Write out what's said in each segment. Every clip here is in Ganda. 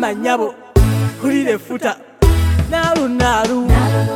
Mama nyabo hulire futa nalu nalu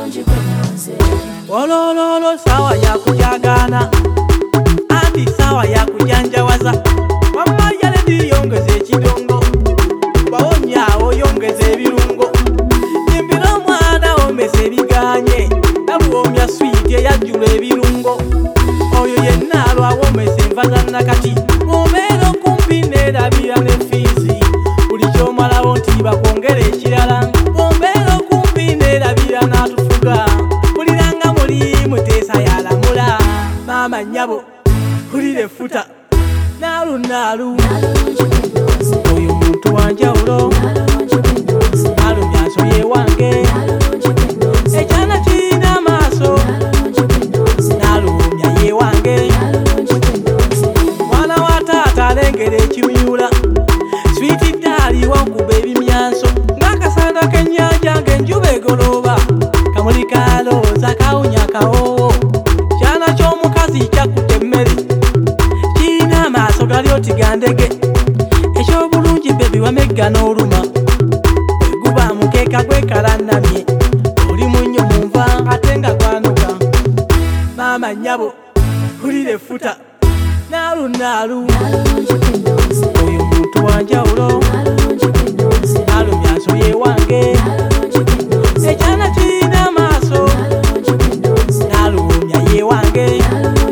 olololo sawa ya kujagana ati sawa ya kujanjawaza mama yale ndiyongeze ekidongo bawonya oyongeze ebirungo yimbira mwana omese ebiganye naluomya switi eyajjula ebirungo oyo yennaalo awomese enva nakati obeera okumpi nerabira nefiizi buli kyomalawo nti bakwongera ekirala obeera okumpi nerabira natufuga buliranga muli muteesa yalamula mama nyabo hulire futa nalu nalu oyo muntu wanjawulo alumya nsoye wange ekyana kirina amaaso nalumya ye wange mwana wa taata alengera ekimyula switi ddaali wankuba ebimyanso ng'akasanda k'ennyanja ng'enjuba egolooba kamuli kalooza kawunya kawowo kyana ky'omukazi kyakutte emmere kirina amaaso gali oti gandege ekyobulungi bebi wamegga n'oluma eguba mukeeka gwekalannamye oli munnyo mu nva ate nga gwanuka maama nyabo hulire futa nalu nalu oyo muntu wanjawulo alumya nsoye wange ekyana kirina amaaso nalumya ye wange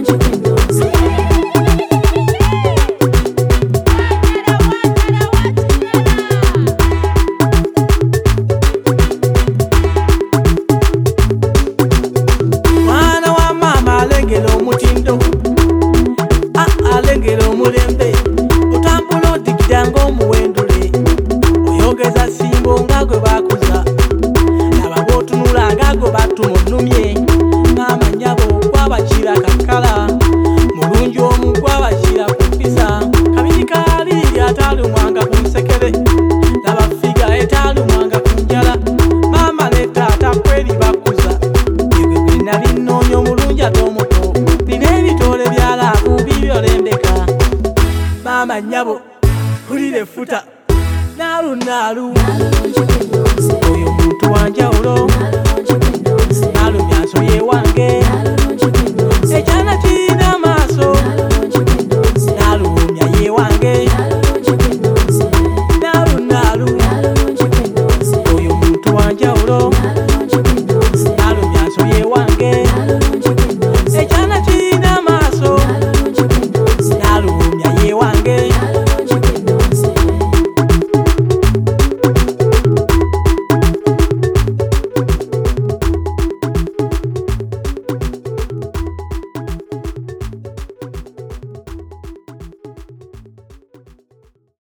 mwana wa mama alengera omutindo alengera omulembe otambula odigida ng'omuwendule oyogeza simbo nga gwe bakuza laba bw'otunula nga gwe batumunumye maama nyabo gwabakira kakala mulungi omu gwabakira ku mpisa kabiri kaali atalumwanga ku nsekere laba figa etalumwanga ku njala maama ne taata kweri bakuza egwe gwe nali nnoonya omulungi ate omuto nina ebitole byalaabu bibyolembeka mama nyabo hulire futa nalu nalu oyo muntu wanjawulo alumya nsoye wange